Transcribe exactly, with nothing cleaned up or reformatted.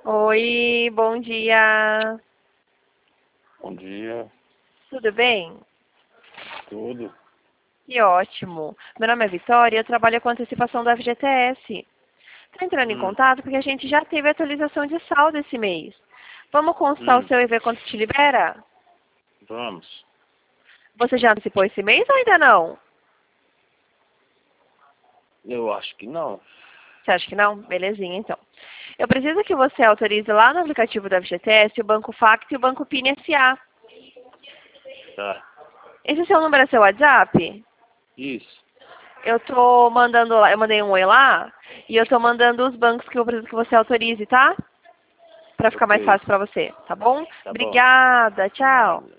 Oi, bom dia. Bom dia, Tudo bem? tudo. Que ótimo. Meu nome é Vitória e eu trabalho com antecipação do F G T S. Estou entrando em Hum, contato porque a gente já teve atualização de saldo esse mês. Vamos consultar o hum, seu e ver quanto te libera? vamos. Você já antecipou esse mês ou ainda não? Eu acho que não. Você acha que não? Belezinha, então. Eu preciso que você autorize lá no aplicativo do F G T S o Banco Fact e o Banco P I N S A. Tá. Esse seu número é seu WhatsApp? Isso. Eu tô mandando lá, eu mandei um oi lá, e eu tô mandando os bancos que eu preciso que você autorize, tá? Pra ficar mais Ok. fácil pra você, tá bom? Tá bom. Obrigada, tchau. Nada.